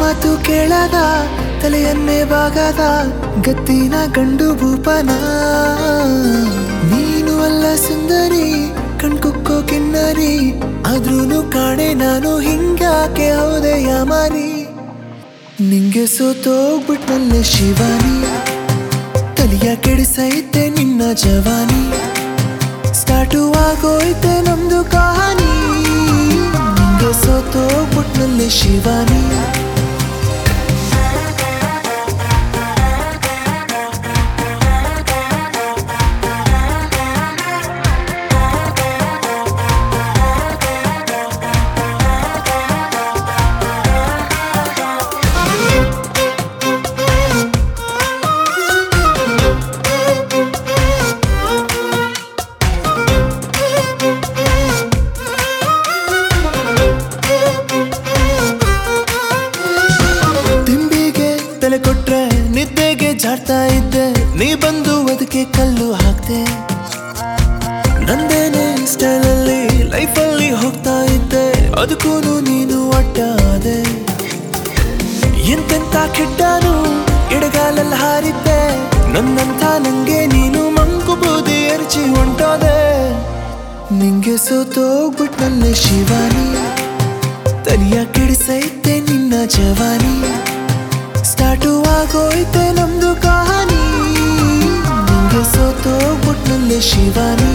ಮಾತು ಕೇಳದ ತಲೆಯನ್ನೇ ಬಾಗದ ಗತ್ತಿನ ಗಂಡು ಭೂಪನ ನೀನು ಅಲ್ಲ ಸುಂದರಿ ಕಣ್ಕುಕ್ಕೋ ಕಿನ್ನರಿ ಆದ್ರೂನು ಕಾಣೆ ನಾನು ಹಿಂಗಾಕೆ ಹೌದೆ ಯಾಮಾರಿ ನಿಂಗೆ ಸೋತೋಗ್ಬಿಟ್ನಲ್ಲೆ ಶಿವಾನಿ ತಲಿಯ ಕೆಡಿಸೈತೆ ನಿನ್ನ ಜವಾನಿ ಸ್ಟಾರ್ಟು ಆಗೋಯ್ತೆ ನಮ್ದು ಕಹಾನಿ ನಿಂಗೆ ಸೋತೋಗ್ಬಿಟ್ನಲ್ಲೆ ಶಿವಾನಿ ತಲೆ ಕೊಟ್ರೆ ನಿದ್ದೆಗೆ ಜಾಡ್ತಾ ಇದ್ದೆ ನೀ ಬಂದು ಅದಕ್ಕೆ ಕಲ್ಲು ಹಾಕ್ತೆ ನಂದೇನೆ ಸ್ಟೈಲಲ್ಲಿ ಲೈಫಲ್ಲಿ ಹೋಗ್ತಾ ಇದ್ದೆ ಅದಕ್ಕೂ ನೀನು ಅಡ್ಡ ಆದೆ ಎಂತೆಂತ ಕೆಟ್ಟಾನು ಎಡಗಾಲಲ್ಲಿ ಹಾರಿದ್ದೆ ನನ್ನಂಥ ನಂಗೆ ನೀನು ಮಂಕು ಬೂದಿ ಎರಚಿ ಹೊಂಟೋದೆ ನಿಂಗೆ ಸೋತೋಗ್ಬಿಟ್ನಲ್ಲೆ ಶಿವಾನಿ ತಲಿಯ ಕೆಡಿಸೈತೆ ನಿನ್ನ ಜವಾನಿ ಸ್ಟಾರ್ಟು ಆಗೋಯ್ತೆ ನಮ್ದು ಕಹಾನಿ ನಿಂಗೆ ಸೋತೋಗ್ಬಿಟ್ನಲ್ಲೆ ಶಿವಾನಿ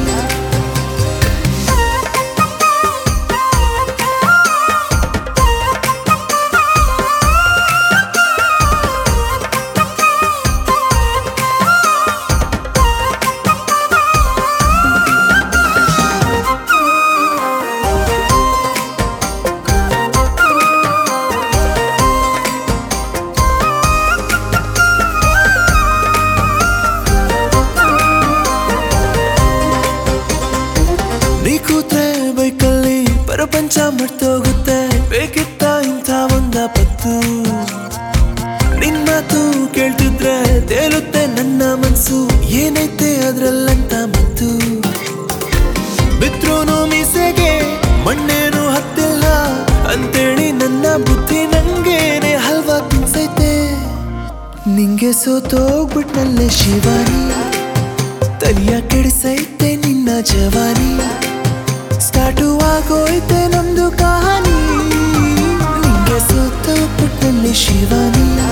ನೀ ಕೂತ್ರೆ ಬೈಕಲ್ಲಿ ಪ್ರಪಂಚ ಮರ್ತೋಗುತ್ತೆ ಬೇಕಿತ್ತ ಇಂಥ ಒಂದ ಪತ್ತು ನಿನ್ ಮಾತು ಕೇಳ್ತಿದ್ರೆ ತೇಲುತ್ತೆ ನನ್ನ ಮನ್ಸು ಏನೈತೆ ಅದ್ರಲ್ಲಂತ ಮತ್ತು ಬಿದ್ರೂನು ಮೀಸೆಗೆ ಮಣ್ಣೇನು ಹತ್ತಿಲ್ಲ ಅಂತೇಳಿ ನನ್ನ ಬುದ್ಧಿ ನಂಗೇನೆ ಹಲ್ವಾ ತಿನ್ಸೈತೆ ನಿಂಗೆ ಸೋತೋಗ್ಬಿಟ್ನಲ್ಲೆ ಶಿವಾನಿ ತಲಿಯ ಕೆಡಿಸೈತೆ ನಿನ್ನ ಜವಾನಿ ಸ್ಟಾರ್ಟು ಆಗೋಯ್ತೆ ನಮ್ದು ಕಹಾನಿ ನಿಂಗೆ ಸೋತೋಗ್ಬಿಟ್ನಲ್ಲೆ ಶಿವಾನಿ